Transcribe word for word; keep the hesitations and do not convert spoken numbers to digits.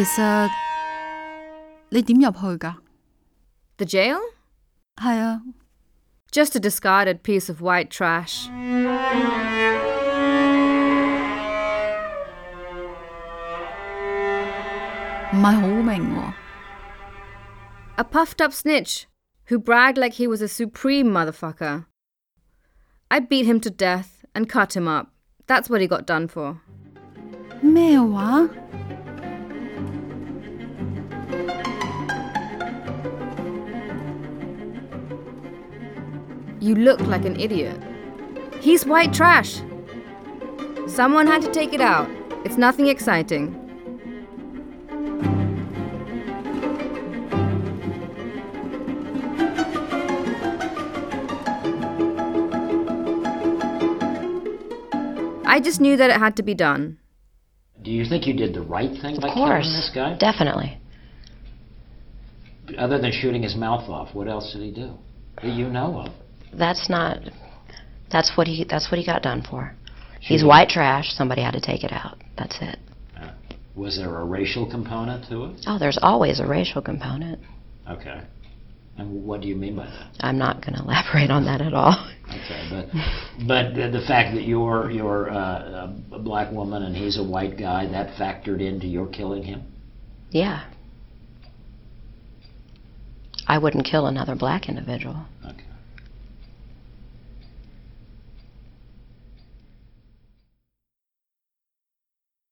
其實你點入去㗎？ The jail? 係啊。 Just a discarded piece of white trash. 唔係好明喎。 A puffed up snitch who bragged like he was a supreme motherfucker. I beat him to death and cut him up. That's what he got done for. 咩話？ You look like an idiot. He's white trash. Someone had to take it out. It's nothing exciting. I just knew that it had to be done. Do you think you did the right thing by Of killing course. this guy? Definitely. Other than shooting his mouth off, what else did he do that you know of? That's not... That's what he, that's what he got done for. He's Shooting. white trash. Somebody had to take it out. That's it. Uh, was there a racial component to it? Oh, there's always a racial component. Okay. And what do you mean by that? I'm not going to elaborate on that at all. Okay, but but the, the fact that you're you're uh, a black woman and he's a white guy, that factored into your killing him? Yeah. I wouldn't kill another black individual.